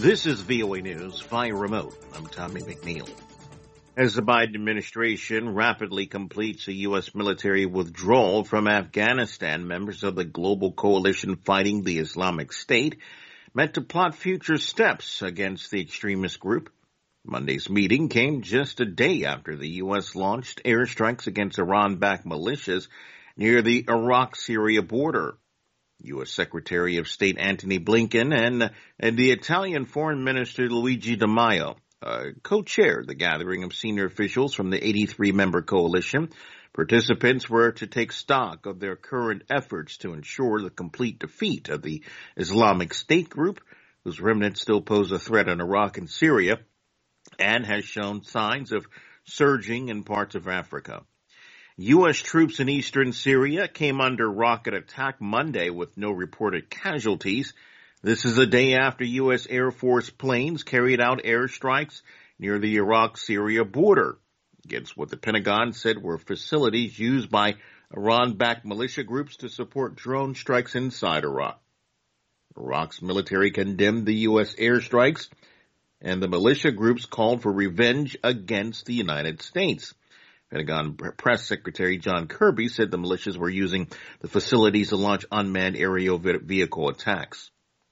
This is VOA News via remote. I'm Tommy McNeil. As the Biden administration rapidly completes a U.S. military withdrawal from Afghanistan, members of the global coalition fighting the Islamic State met to plot future steps against the extremist group. Monday's meeting came just a day after the U.S. launched airstrikes against Iran-backed militias near the Iraq-Syria border. U.S. Secretary of State Antony Blinken and the Italian Foreign Minister Luigi Di Maio co-chaired the gathering of senior officials from the 83-member coalition. Participants were to take stock of their current efforts to ensure the complete defeat of the Islamic State group, whose remnants still pose a threat in Iraq and Syria, and has shown signs of surging in parts of Africa. U.S. troops in eastern Syria came under rocket attack Monday with no reported casualties. This is a day after U.S. Air Force planes carried out airstrikes near the Iraq-Syria border against what the Pentagon said were facilities used by Iran-backed militia groups to support drone strikes inside Iraq. Iraq's military condemned the U.S. airstrikes, and the militia groups called for revenge against the United States. Pentagon Press Secretary John Kirby said the militias were using the facilities to launch unmanned aerial vehicle attacks.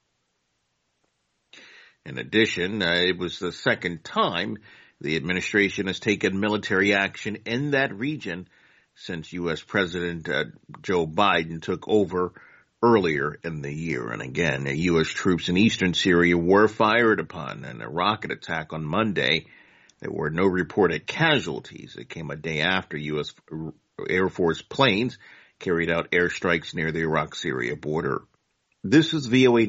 In addition, it was the second time the administration has taken military action in that region since U.S. President Joe Biden took over earlier in the year. And again, U.S. troops in eastern Syria were fired upon in a rocket attack on Monday. There were no reported casualties. It came a day after U.S. Air Force planes carried out airstrikes near the Iraq-Syria border. This is VOA